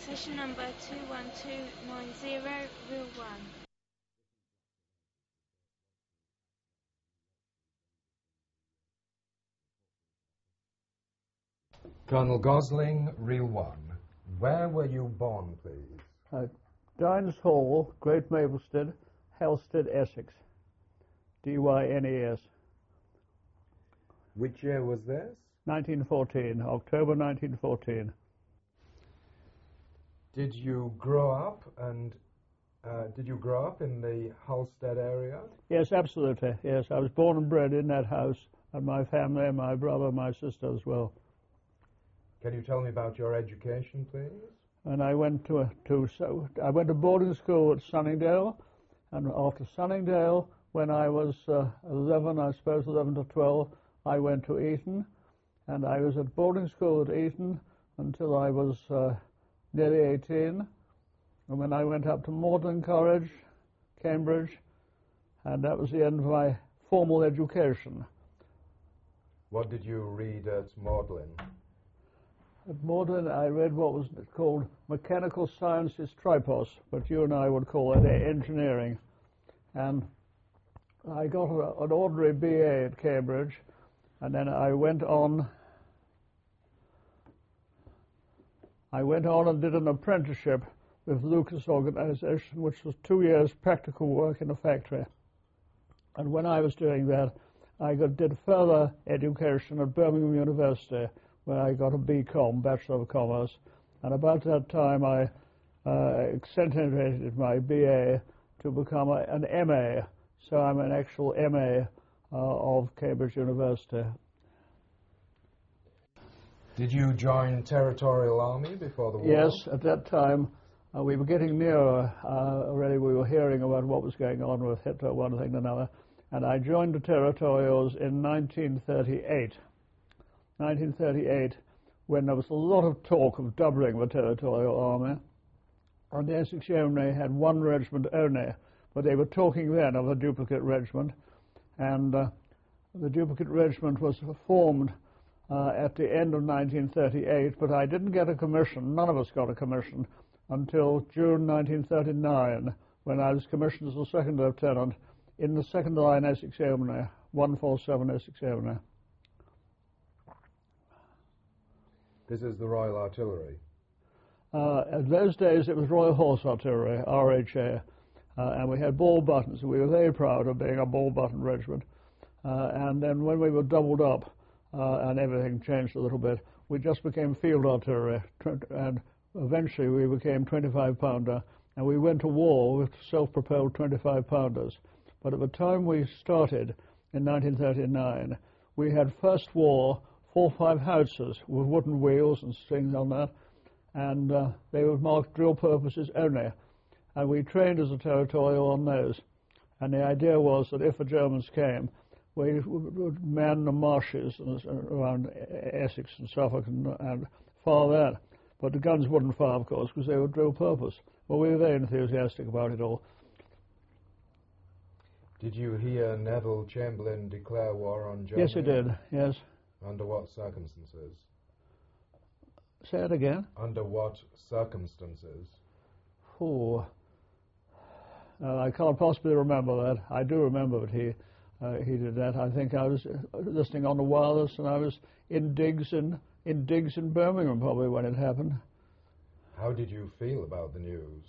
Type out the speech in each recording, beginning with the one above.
Session number 21290, Reel 1. Colonel Gosling, Reel 1. Where were you born, please? Dines Hall, Great Maplestead, Halstead, Essex. D-Y-N-E-S. Which year was this? 1914, October 1914. Did you grow up in the Halstead area? Yes, absolutely. Yes, I was born and bred in that house, and my family, my brother, my sister as well. Can you tell me about your education, please? And I went to boarding school at Sunningdale, and after Sunningdale, when I was 11, I suppose 11 to 12, I went to Eton, and I was at boarding school at Eton until I was nearly 18, and when I went up to Magdalen College, Cambridge, and that was the end of my formal education. What did you read at Magdalen? At Magdalen, I read what was called Mechanical Sciences Tripos, but you and I would call it engineering. And I got an ordinary BA at Cambridge, and then I went on and did an apprenticeship with Lucas Organisation, which was 2 years practical work in a factory. And when I was doing that, I did further education at Birmingham University, where I got a BCom, Bachelor of Commerce, and about that time I accentuated my BA to become an MA, so I'm an actual MA of Cambridge University. Did you join Territorial Army before the war? Yes, at that time we were getting nearer, already we were hearing about what was going on with Hitler, one thing and another, and I joined the Territorials in 1938. 1938, when there was a lot of talk of doubling the Territorial Army, and the Essex Yeomanry had one regiment only, but they were talking then of a duplicate regiment, and the duplicate regiment was formed at the end of 1938, but I didn't get a commission, none of us got a commission, until June 1939, when I was commissioned as a second lieutenant in the second line Essex Yeomanry, 147 Essex Yeomanry. This is the Royal Artillery. At those days it was Royal Horse Artillery, RHA, and we had ball buttons. We were very proud of being a ball button regiment. And then when we were doubled up and everything changed a little bit, we just became field artillery, and eventually we became 25-pounder, and we went to war with self-propelled 25-pounders. But at the time we started in 1939, we had first war 4 or 5 howitzers with wooden wheels and things on that, and they were marked drill purposes only. And we trained as a Territorial on those. And the idea was that if the Germans came, we would man the marshes around Essex and Suffolk and fire that. But the guns wouldn't fire, of course, because they were drill purpose. Well, we were very enthusiastic about it all. Did you hear Neville Chamberlain declare war on Germany? Yes, he did, yes. Under what circumstances? Say it again. Under what circumstances? Oh, I can't possibly remember that. I do remember that he did that. I think I was listening on the wireless, and I was in digs in Birmingham probably when it happened. How did you feel about the news?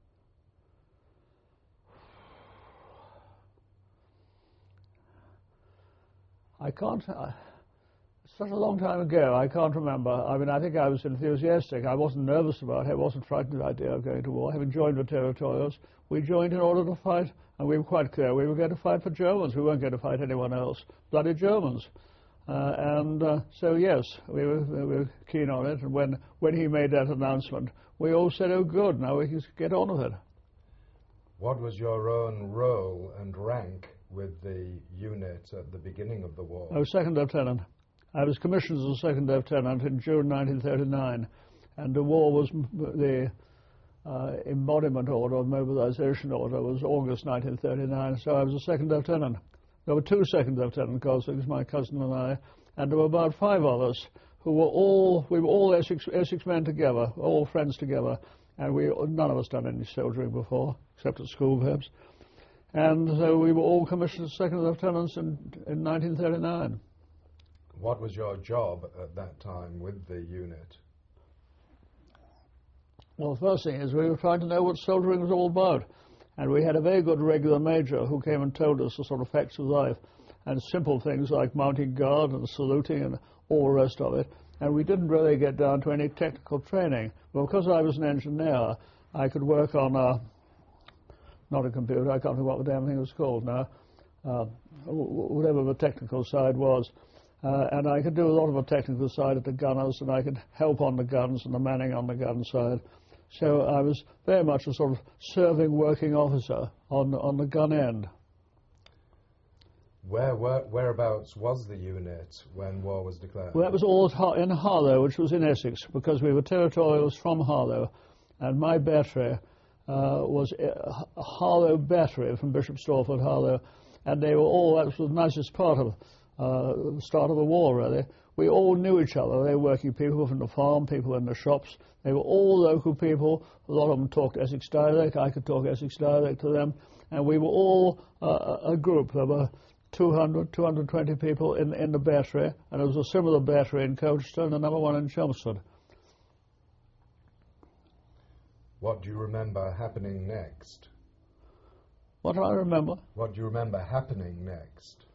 I can't. Such a long time ago, I can't remember. I mean, I think I was enthusiastic. I wasn't nervous about it. I wasn't frightened of the idea of going to war. Having joined the Territorials, we joined in order to fight, and we were quite clear we were going to fight for Germans. We weren't going to fight anyone else. Bloody Germans. So, yes, we were keen on it. And when he made that announcement, we all said, oh, good, now we can get on with it. What was your own role and rank with the unit at the beginning of the war? I was second lieutenant. I was commissioned as a second lieutenant in June 1939, and the war was the embodiment order, mobilization order, was August 1939, so I was a second lieutenant. There were 2 second lieutenant Goslings, my cousin and I, and there were about 5 others we were all Essex men together, all friends together, and none of us done any soldiering before, except at school perhaps. And so we were all commissioned as second lieutenants in 1939. What was your job at that time with the unit? Well, the first thing is we were trying to know what soldiering was all about. And we had a very good regular major who came and told us the sort of facts of life and simple things like mounting guard and saluting and all the rest of it. And we didn't really get down to any technical training. Well, because I was an engineer, I could work on not a computer, I can't think what the damn thing was called now, whatever the technical side was. And I could do a lot of the technical side at the gunners, and I could help on the guns and the manning on the gun side. So I was very much a sort of serving working officer on the gun end. Whereabouts was the unit when war was declared? Well, that was all in Harlow, which was in Essex, because we were territorials from Harlow, and my battery was a Harlow battery from Bishop Stortford, Harlow, and they were all, that was the nicest part of the start of the war, really. We all knew each other. They were working people from the farm, people in the shops. They were all local people. A lot of them talked Essex dialect. I could talk Essex dialect to them. And we were all a group. There were 200, 220 people in the battery. And there was a similar battery in Colchester and another one in Chelmsford. What do you remember happening next? What do I remember? What do you remember happening next?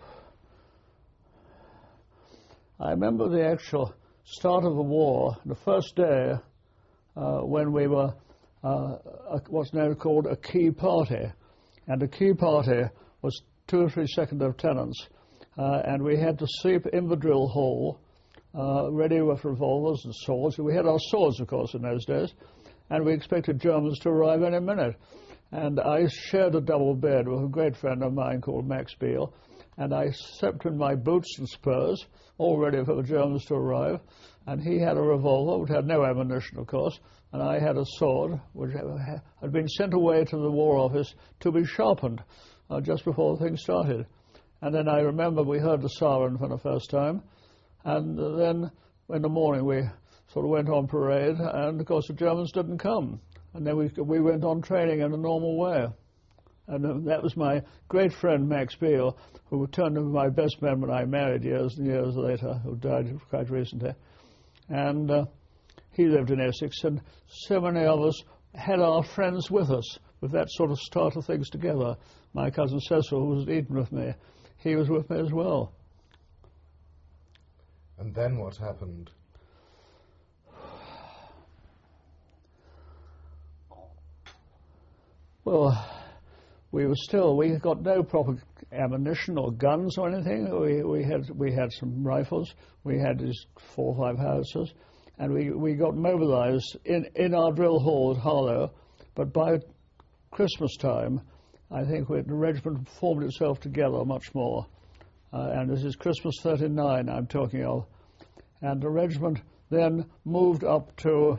I remember the actual start of the war, the first day when we were what's now called a key party. And the key party was 2 or 3 second lieutenants. And we had to sleep in the drill hall, ready with revolvers and swords. We had our swords, of course, in those days. And we expected Germans to arrive any minute. And I shared a double bed with a great friend of mine called Max Beale. And I slept in my boots and spurs, all ready for the Germans to arrive. And he had a revolver, which had no ammunition, of course, and I had a sword, which had been sent away to the War Office to be sharpened just before the thing started. And then I remember we heard the siren for the first time, and then in the morning we sort of went on parade, and of course the Germans didn't come. And then we went on training in a normal way. And that was my great friend Max Beale, who turned into my best man when I married years and years later, who died quite recently. And he lived in Essex, and so many of us had our friends with us, with that sort of start of things together. My cousin Cecil, who was at Eton with me, he was with me as well. And then what happened? Well, we got no proper ammunition or guns or anything. We had some rifles. We had these 4 or 5 howitzers, and we got mobilized in our drill hall at Harlow. But by Christmas time, I think the regiment formed itself together much more. And this is Christmas 39 I'm talking of. And the regiment then moved up to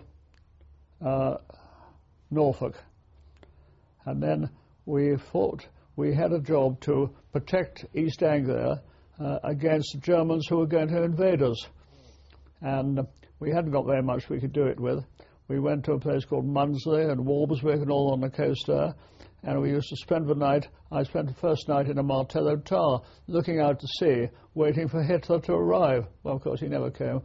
Norfolk. And then we thought we had a job to protect East Anglia against the Germans who were going to invade us. And we hadn't got very much we could do it with. We went to a place called Munsley and Walberswick and all on the coast there, and we used to spend the night. I spent the first night in a Martello tower, looking out to sea, waiting for Hitler to arrive. Well, of course, he never came.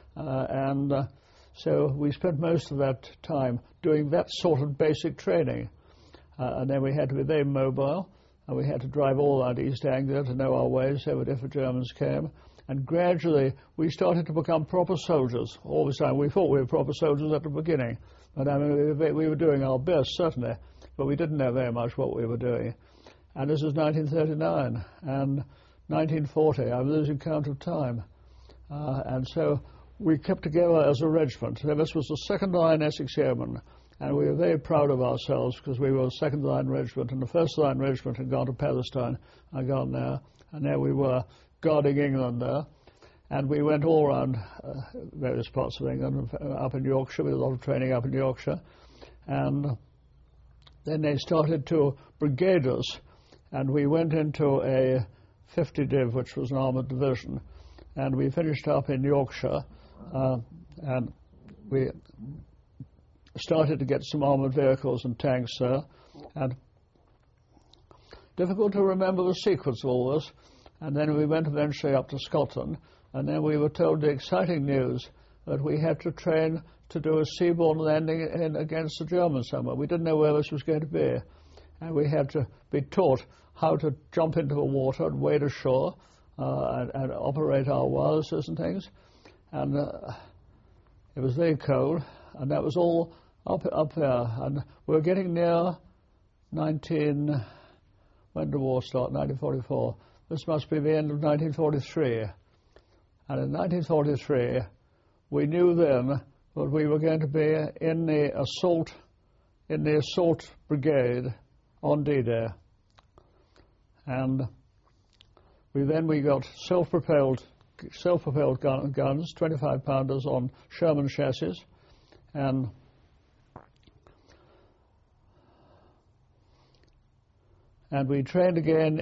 So we spent most of that time doing that sort of basic training. And then we had to be very mobile, and we had to drive all around East Anglia to know our ways so that if the Germans came. And gradually we started to become proper soldiers. All the time we thought we were proper soldiers at the beginning. But I mean, we were doing our best, certainly, but we didn't know very much what we were doing. And this is 1939, and 1940, I'm losing count of time. And so we kept together as a regiment. So this was the second line Essex Yeomen. And we were very proud of ourselves because we were a second-line regiment, and the first-line regiment had gone to Palestine. I'd gone there, and there we were guarding England there. And we went all around various parts of England, up in Yorkshire. We did a lot of training up in Yorkshire. And then they started to brigade us, and we went into a 50 Div, which was an armoured division. And we finished up in Yorkshire, and we started to get some armoured vehicles and tanks there, and difficult to remember the sequence of all this. And then we went eventually up to Scotland, and then we were told the exciting news that we had to train to do a seaborne landing against the Germans somewhere. We didn't know where this was going to be, and we had to be taught how to jump into the water and wade ashore and operate our wirelesses and things. And it was very cold, and that was all up there. And we were getting near when did the war start? 1944. This must be the end of 1943. And in 1943, we knew then that we were going to be in the assault brigade on D-Day. And we got self-propelled guns, 25-pounders on Sherman chassis, and we trained again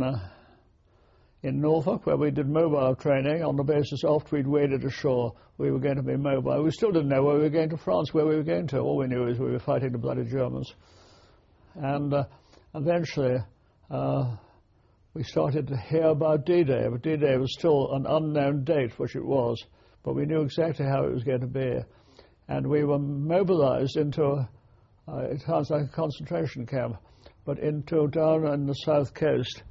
in Norfolk, where we did mobile training on the basis after we'd waded ashore we were going to be mobile. We still didn't know where we were going to France, where we were going to. All we knew is we were fighting the bloody Germans. And eventually we started to hear about D-Day, but D-Day was still an unknown date, which it was, but we knew exactly how it was going to be. And we were mobilized into, it sounds like a concentration camp, but into down on the south coast.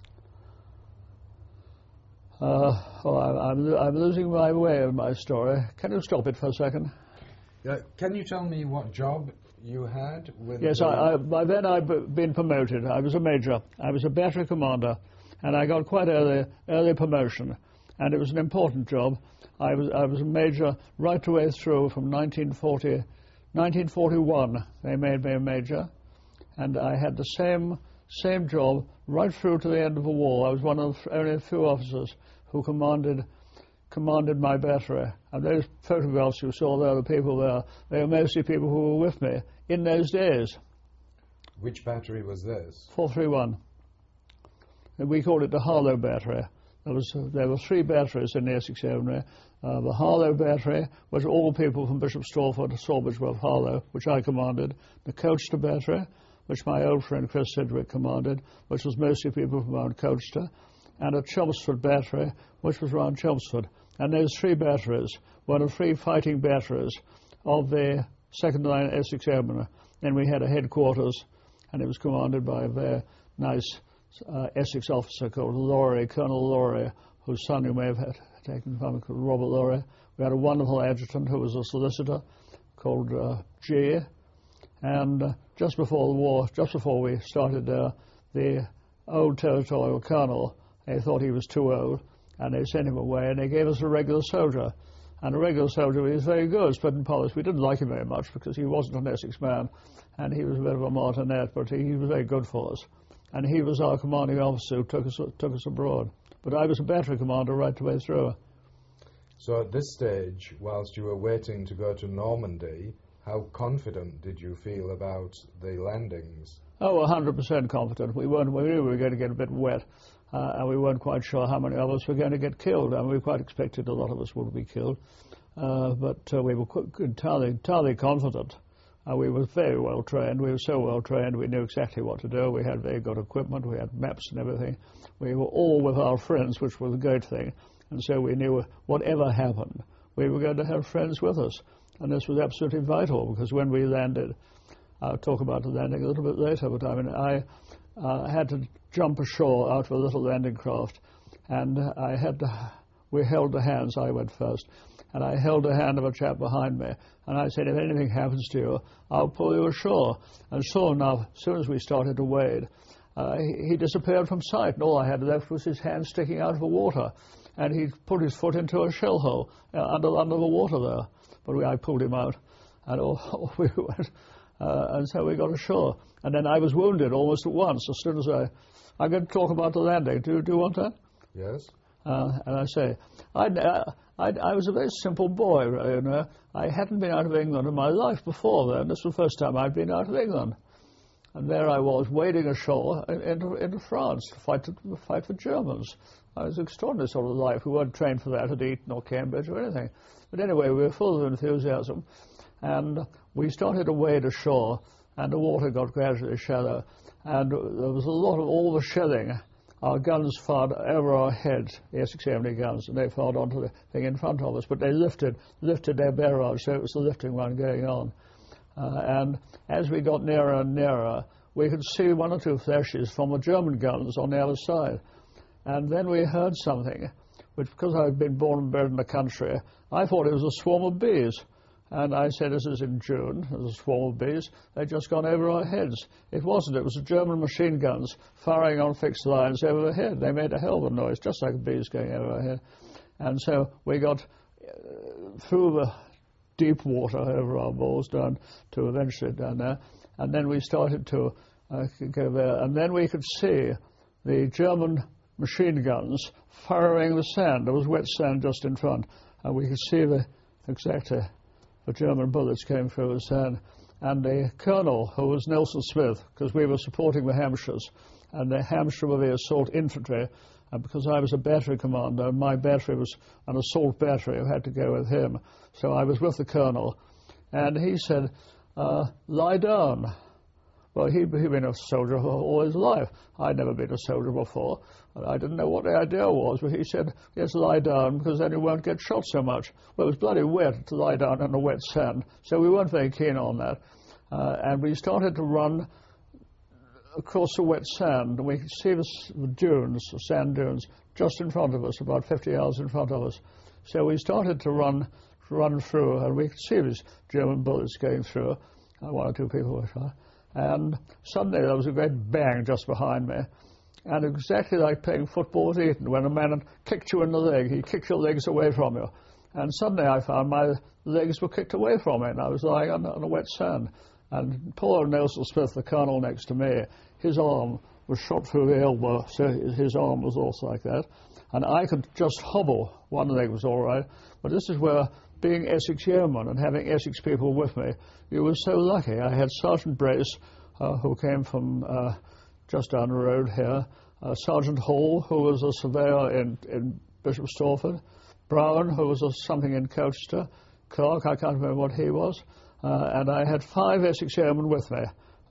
I'm losing my way in my story. Can you stop it for a second? Can you tell me what job you had with... Yes, by then I'd been promoted. I was a major. I was a battery commander, and I got quite early promotion, and it was an important job. I was a major right the way through from 1941. They made me a major, and I had the same job right through to the end of the war. I was one of only a few officers who commanded my battery. And those photographs you saw there, the people there, they were mostly people who were with me in those days. Which battery was this? 431. And we called it the Harlow battery. There were three batteries in the Essex area. The Harlow battery was all people from Bishop Stortford to Sawbridgeworth Harlow, which I commanded. The Colchester battery, which my old friend Chris Sidgwick commanded, which was mostly people from around Colchester, and a Chelmsford battery, which was around Chelmsford. And those three batteries were the three fighting batteries of the second line Essex Airmen. Then we had a headquarters, and it was commanded by a very nice Essex officer called Laurie, Colonel Laurie, whose son you may have taken from, called Robert Laurie. We had a wonderful adjutant who was a solicitor called G. And just before the war, just before we started the old territorial colonel, they thought he was too old, and they sent him away, and they gave us a regular soldier. And a regular soldier was very good, split and polished. We didn't like him very much because he wasn't an Essex man, and he was a bit of a martinet, but he was very good for us. And he was our commanding officer who took us abroad. But I was a battery commander right the way through. So at this stage, whilst you were waiting to go to Normandy, how confident did you feel about the landings? Oh, 100% confident. We knew we were going to get a bit wet, and we weren't quite sure how many of us were going to get killed. I mean, we quite expected a lot of us would be killed, but we were entirely confident. We were very well trained. We were so well trained, we knew exactly what to do. We had very good equipment. We had maps and everything. We were all with our friends, which was a great thing, and so we knew whatever happened, we were going to have friends with us. And this was absolutely vital, because when we landed, I'll talk about the landing a little bit later, but I mean, I had to jump ashore out of a little landing craft, and we held the hands. I went first, and I held the hand of a chap behind me, and I said, if anything happens to you, I'll pull you ashore. And sure enough, as soon as we started to wade, he disappeared from sight, and all I had left was his hand sticking out of the water, and he put his foot into a shell hole under the water there. But I pulled him out, and off we went. And so we got ashore. And then I was wounded almost at once, as soon as I'm going to talk about the landing. Do you want that? Yes. And I say, I was a very simple boy, you know. I hadn't been out of England in my life before then. This was the first time I'd been out of England. And there I was, wading ashore into France to fight for Germans. It was an extraordinary sort of life. We weren't trained for that at Eton or Cambridge or anything. But anyway, we were full of enthusiasm. And we started to wade ashore, and the water got gradually shallow. And there was a lot of all the shelling. Our guns fired over our heads, the Essex AMD guns, and they fired onto the thing in front of us. But they lifted their barrage, so it was the lifting one going on. And as we got nearer and nearer, we could see one or two flashes from the German guns on the other side. And then we heard something, which, because I had been born and bred in the country, I thought it was a swarm of bees. And I said, this is in June, there's a swarm of bees. They'd just gone over our heads. It wasn't. It was the German machine guns firing on fixed lines overhead. They made a hell of a noise, just like bees going over our head. And so we got through the deep water over our balls down to eventually down there. And then we started to go there. And then we could see the German machine guns firing the sand. There was wet sand just in front. And we could see exactly the German bullets came through the sand. And the colonel, who was Nelson Smith, because we were supporting the Hampshires, and the Hampshire were the assault infantry, and because I was a battery commander, and my battery was an assault battery, I had to go with him. So I was with the colonel, and he said, lie down. Well, he'd been a soldier all his life. I'd never been a soldier before. I didn't know what the idea was, but he said, yes, lie down, because then you won't get shot so much. Well, it was bloody wet to lie down in the wet sand, so we weren't very keen on that. And we started to run across the wet sand, and we could see the dunes, the sand dunes, just in front of us, about 50 yards in front of us. So we started to run through, and we could see these German bullets going through. One or two people were shot. And suddenly there was a great bang just behind me. And exactly like playing football at Eton, when a man kicked you in the leg, he kicked your legs away from you. And suddenly I found my legs were kicked away from me, and I was lying on the wet sand. And poor Nelson Smith, the colonel next to me, his arm was shot through the elbow, so his arm was also like that. And I could just hobble. One leg was all right. But this is where, being Essex Yeoman and having Essex people with me, you were so lucky. I had Sergeant Brace, who came from just down the road here, Sergeant Hall, who was a surveyor in Bishop Stortford, Brown, who was something in Colchester, Clark, I can't remember what he was, and I had 5 Essex Yeomen with me,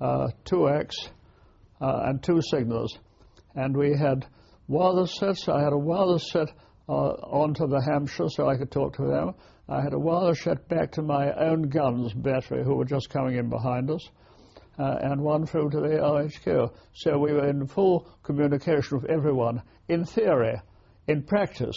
2 acts and 2 signallers. And we had wireless sets. I had a wireless set onto the Hampshire so I could talk to them. I had a wireless set back to my own guns battery, who were just coming in behind us, and one through to the RHQ. So we were in full communication with everyone, in theory. In practice,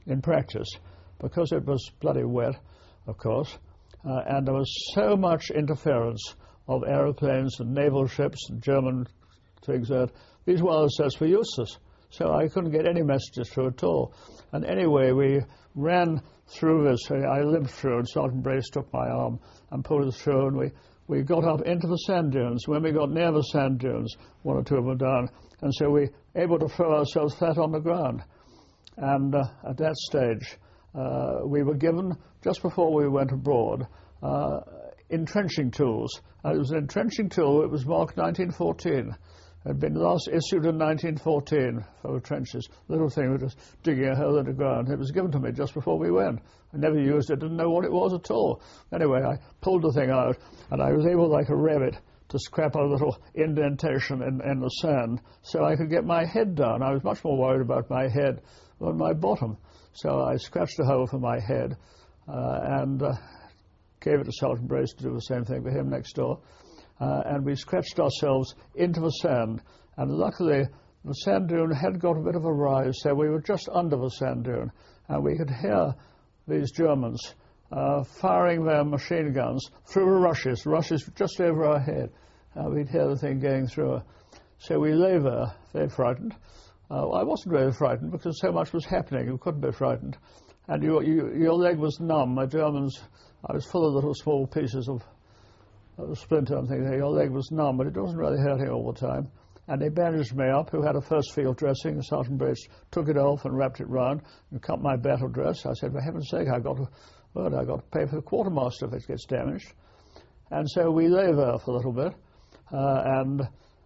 because it was bloody wet, of course, and there was so much interference of aeroplanes and naval ships and German things that these wireless sets were useless. So I couldn't get any messages through at all. And anyway, we ran through this. I limped through, and Sergeant Brace took my arm and pulled us through, and we got up into the sand dunes. When we got near the sand dunes, one or two of them down, and so we were able to throw ourselves flat on the ground. And at that stage, we were given, just before we went abroad, entrenching tools. It was an entrenching tool. It was marked 1914. It had been last issued in 1914 for the trenches. Little thing, we were just digging a hole in the ground. It was given to me just before we went. I never used it, didn't know what it was at all. Anyway, I pulled the thing out, and I was able, like a rabbit, to scrap a little indentation in the sand so I could get my head down. I was much more worried about my head than my bottom. So I scratched a hole for my head and gave it to Sergeant Brace to do the same thing for him next door. And we scratched ourselves into the sand. And luckily, the sand dune had got a bit of a rise, so we were just under the sand dune. And we could hear these Germans firing their machine guns through the rushes just over our head. We'd hear the thing going through. So we lay there, very frightened. I wasn't really frightened because so much was happening. You couldn't be frightened. And your leg was numb. My Germans, I was full of little small pieces of splinter. I'm thinking, your leg was numb, but it wasn't really hurting all the time. And they bandaged me up, who had a first field dressing. Sergeant Brace took it off and wrapped it round and cut my battle dress. I said, for heaven's sake, I've got to pay for the quartermaster if it gets damaged. And so we lay there for a little bit. And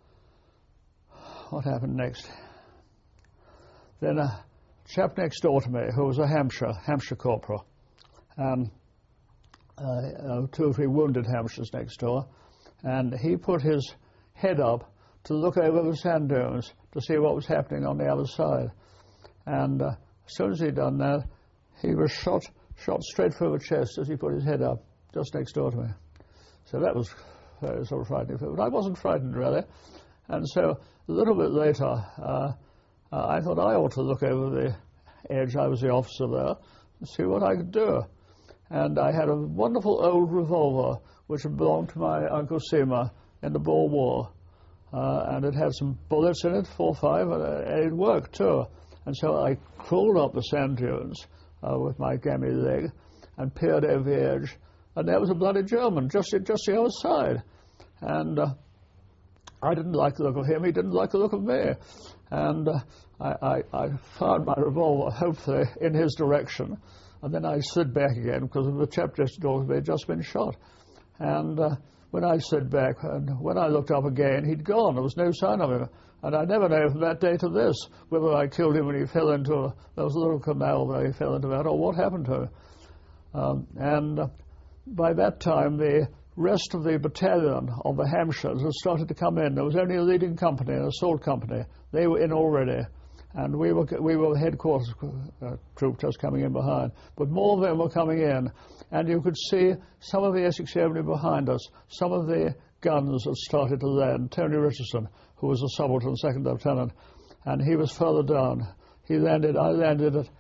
what happened next? Then a chap next door to me, who was a Hampshire corporal, 2 or 3 wounded Hampshires next door, and he put his head up to look over the sand dunes to see what was happening on the other side. And as soon as he'd done that, he was shot straight through the chest as he put his head up, just next door to me. So that was very sort of frightening. But I wasn't frightened, really. And so a little bit later, I thought I ought to look over the edge. I was the officer there, and see what I could do. And I had a wonderful old revolver which had belonged to my Uncle Seymour in the Boer War. And it had some bullets in it, 4 or 5, and it worked too. And so I crawled up the sand dunes with my gammy leg and peered over the edge, and there was a bloody German just the other side. And I didn't like the look of him, he didn't like the look of me. And I fired my revolver, hopefully, in his direction. And then I slid back again, because the chap just door had just been shot. And when I slid back, and when I looked up again, he'd gone. There was no sign of him. And I never know from that day to this whether I killed him when he fell into there was a little canal where he fell into that, or what happened to him. And by that time, the rest of the battalion of the Hampshires had started to come in. There was only a leading company, an assault company. They were in already. And we were the headquarters troop just coming in behind. But more of them were coming in. And you could see some of the Essex Avenue behind us. Some of the guns had started to land. Tony Richardson, who was a subaltern, second lieutenant, and he was further down. I landed at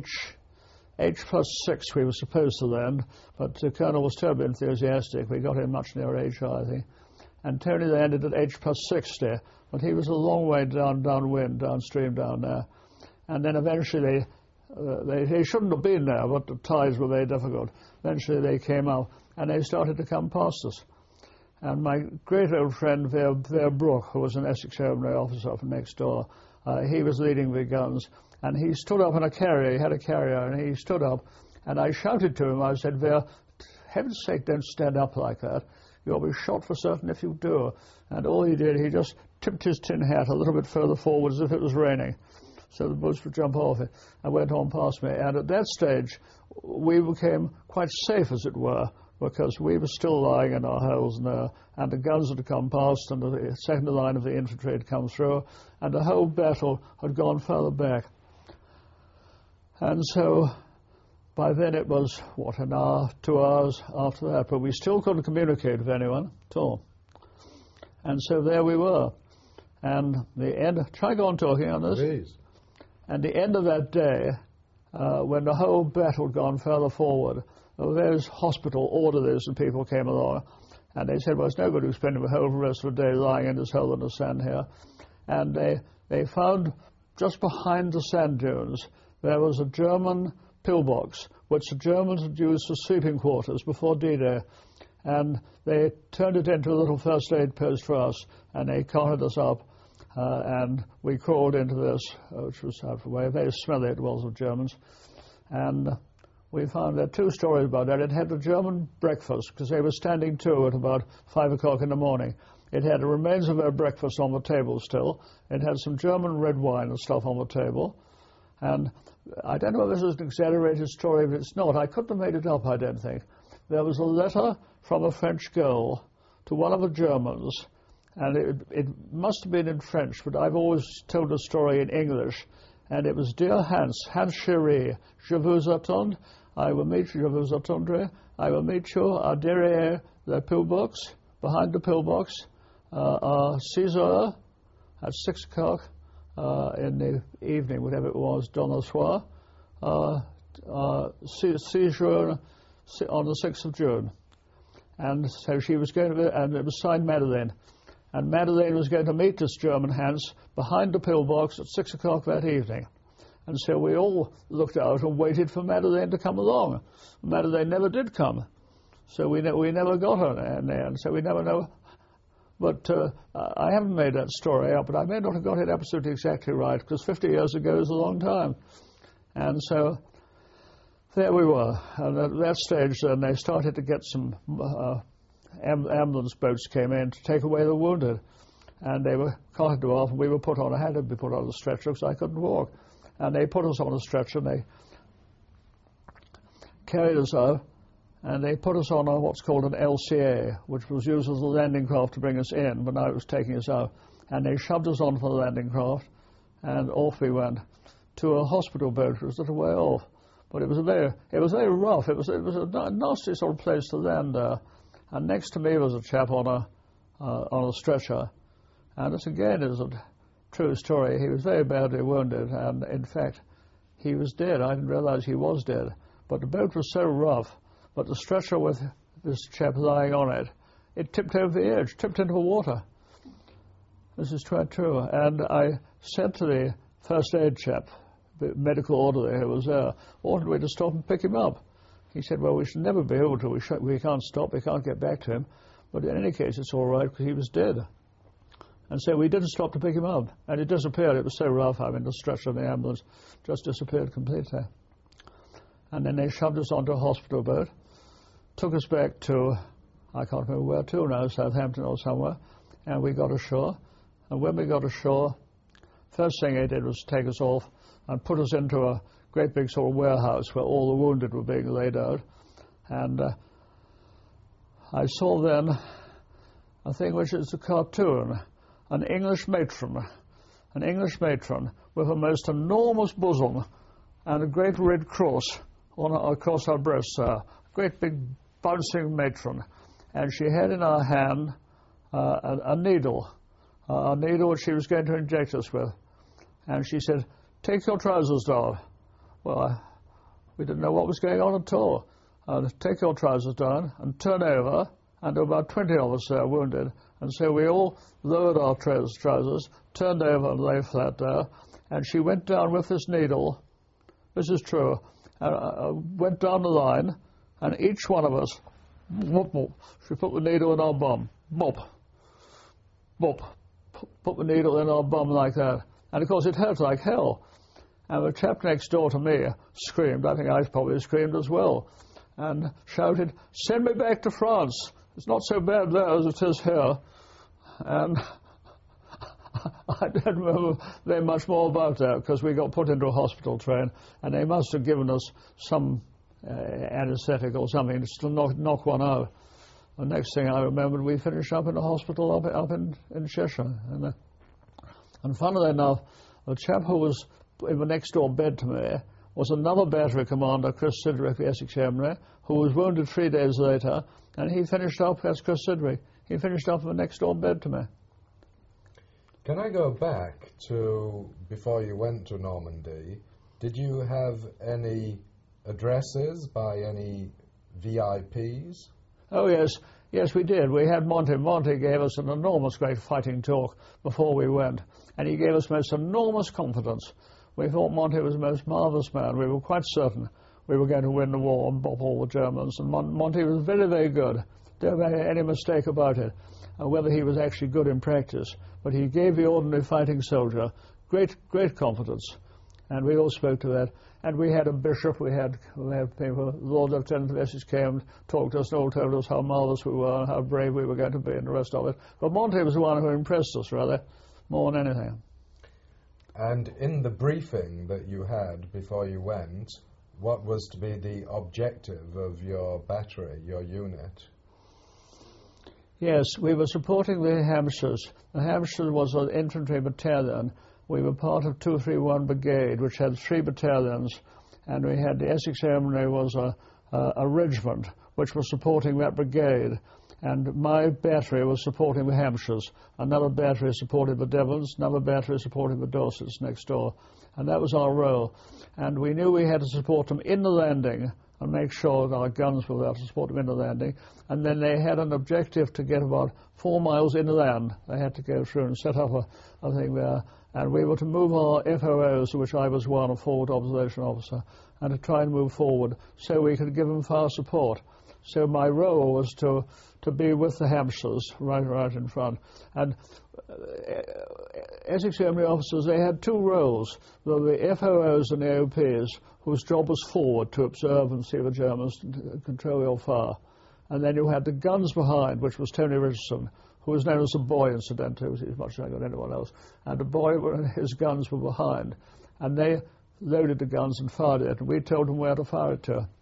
H+6 we were supposed to land, but the colonel was terribly enthusiastic. We got in much nearer H, I think. And Tony landed at H+60, but he was a long way downwind, downstream down there. And then eventually, they shouldn't have been there, but the tides were very difficult. Eventually they came out, and they started to come past us. And my great old friend, Ver Brook, who was an Essex Yeomanry officer from next door, he was leading the guns. And he stood up in a carrier, he had a carrier, and he stood up, and I shouted to him, I said, Ver, heaven's sake, don't stand up like that. You'll be shot for certain if you do. And all he did, he just tipped his tin hat a little bit further forward as if it was raining, so the bullets would jump off it, and went on past me. And at that stage, we became quite safe, as it were, because we were still lying in our holes now, and the guns had come past, and the second line of the infantry had come through, and the whole battle had gone further back. And so by then it was, an hour, 2 hours after that, but we still couldn't communicate with anyone at all. And so there we were. And the end, try go on talking on this. Please. And the end of that day, when the whole battle had gone further forward, those hospital orderlies and people came along, and they said, well, it's no good to spend the whole rest of the day lying in this hole in the sand here. And they found, just behind the sand dunes, there was a German pillbox, which the Germans had used for sleeping quarters before D-Day. And they turned it into a little first aid post for us, and they carted us up, and we crawled into this, which was out of the way. Very smelly it was of Germans. And we found there 2 stories about that. It had the German breakfast, because they were standing to at about 5 o'clock in the morning. It had the remains of their breakfast on the table still. It had some German red wine and stuff on the table. And I don't know if this is an exaggerated story, but it's not. I couldn't have made it up, I don't think. There was a letter from a French girl to one of the Germans, and it must have been in French, but I've always told the story in English. And it was, Dear Hans chéri, je vous attends. I will meet you, je vous attendrai. I will meet you derrière the pillbox, behind the pillbox, 6 heures, at 6 o'clock in the evening, whatever it was, dans le soir, 6 June, on the 6th of June. And so she was going to, and it was signed Madeleine. And Madeleine was going to meet this German Hans behind the pillbox at 6 o'clock that evening. And so we all looked out and waited for Madeleine to come along. Madeleine never did come. So we never got her in there, and so we never know. But I haven't made that story up, but I may not have got it absolutely exactly right, because 50 years ago is a long time. And so there we were. And at that stage, then, they started to get some ambulance boats came in to take away the wounded. And they were carted off, and we were put on. I had to be put on a stretcher because I couldn't walk. And they put us on a stretcher, and they carried us out, and they put us on what's called an LCA, which was used as a landing craft to bring us in, but now it was taking us out. And they shoved us onto the landing craft, and off we went to a hospital boat, which was a little way off. But it was very rough. It was a nasty sort of place to land there. And next to me was a chap on a stretcher. And this again is a true story. He was very badly wounded, and in fact, he was dead. I didn't realize he was dead. But the boat was so rough, but the stretcher with this chap lying on it, it tipped over the edge, tipped into the water. This is quite true. And I said to the first aid chap, the medical orderly who was there, oughtn't we to stop and pick him up? He said, well, we should never be able to. We can't stop. We can't get back to him. But in any case, it's all right because he was dead. And so we didn't stop to pick him up. And it disappeared. It was so rough. I mean, the stretcher in the ambulance just disappeared completely. And then they shoved us onto a hospital boat, took us back to, I can't remember where to now, Southampton or somewhere, and we got ashore. And when we got ashore, first thing they did was take us off and put us into a great big sort of warehouse where all the wounded were being laid out. And I saw then a thing which is a cartoon, an English matron with a most enormous bosom and a great red cross across her breast, great big bouncing matron. And she had in her hand a needle which she was going to inject us with. And she said, take your trousers down. Well, we didn't know what was going on at all. Take your trousers down and turn over, and there were about 20 of us there wounded. And so we all lowered our trousers, turned over and lay flat there, and she went down with this needle, this is true, went down the line, and each one of us, whoop, whoop, she put the needle in our bum, bop, bop, put the needle in our bum like that. And of course it hurt like hell. And the chap next door to me screamed, I think I probably screamed as well, and shouted, send me back to France. It's not so bad there as it is here. And I don't remember very much more about that because we got put into a hospital train and they must have given us some anesthetic or something just to knock one out. The next thing I remembered, we finished up in a hospital up in Cheshire. And funnily enough, the chap who was in the next door bed to me was another battery commander, Chris Sidgwick, the Essex Yeomanry, who was wounded 3 days later, and he finished up as Chris Sidgwick. He finished up in the next door bed to me. Can I go back to before you went to Normandy? Did you have any addresses by any VIPs? Oh, yes. Yes, we did. We had Monty. Monty gave us an enormous great fighting talk before we went, and he gave us most enormous confidence. We thought Monty was the most marvellous man. We were quite certain we were going to win the war and bop all the Germans, and Monty was very, very good. Don't make any mistake about it, whether he was actually good in practice. But he gave the ordinary fighting soldier great confidence, and we all spoke to that. And we had a bishop, we had people, Lord Lieutenant of Essex came and talked to us and all told us how marvellous we were and how brave we were going to be and the rest of it. But Monty was the one who impressed us, rather, more than anything. And in the briefing that you had before you went, what was to be the objective of your battery, your unit? Yes, we were supporting the Hampshires. The Hampshires was an infantry battalion. We were part of 231 Brigade, which had 3 battalions, and we had the Essex Yeomanry was a regiment which was supporting that brigade, and my battery was supporting the Hampshires. Another battery supported the Devons, another battery supported the Dorsets next door, and that was our role. And we knew we had to support them in the landing and make sure that our guns were there to support them in the landing. And then they had an objective to get about 4 miles inland. They had to go through and set up a thing there. And we were to move our FOOs, which I was one, a forward observation officer, and to try and move forward so we could give them fire support. So my role was to be with the Hampshires right in front. And Essex Yeomanry officers, they had 2 roles. There were the FOOs and the AOPs, whose job was forward to observe and see the Germans control your fire. And then you had the guns behind, which was Tony Richardson, who was known as a boy, incidentally. He was much younger than anyone else. And the boy, his guns were behind. And they loaded the guns and fired it, and we told them where to fire it to.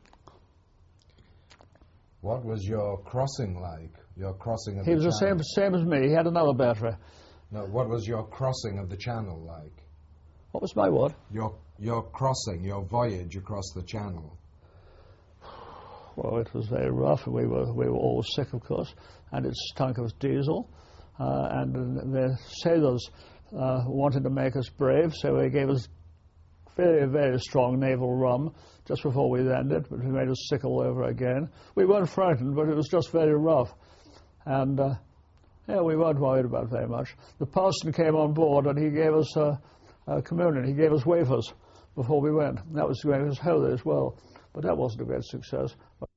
What was your crossing like? Your crossing of He the was channel? the same as me. He had another battery. No, what was your crossing of the channel like? What was my what? Your crossing, your voyage across the channel. Well, it was very rough, and we were all sick, of course, and it stunk of diesel. And the sailors wanted to make us brave, so they gave us very, very strong naval rum just before we landed, but it made us sick all over again. We weren't frightened, but it was just very rough. And we weren't worried about very much. The parson came on board, and he gave us a communion. He gave us wafers before we went. And that was going to his holy as well. But that wasn't a great success.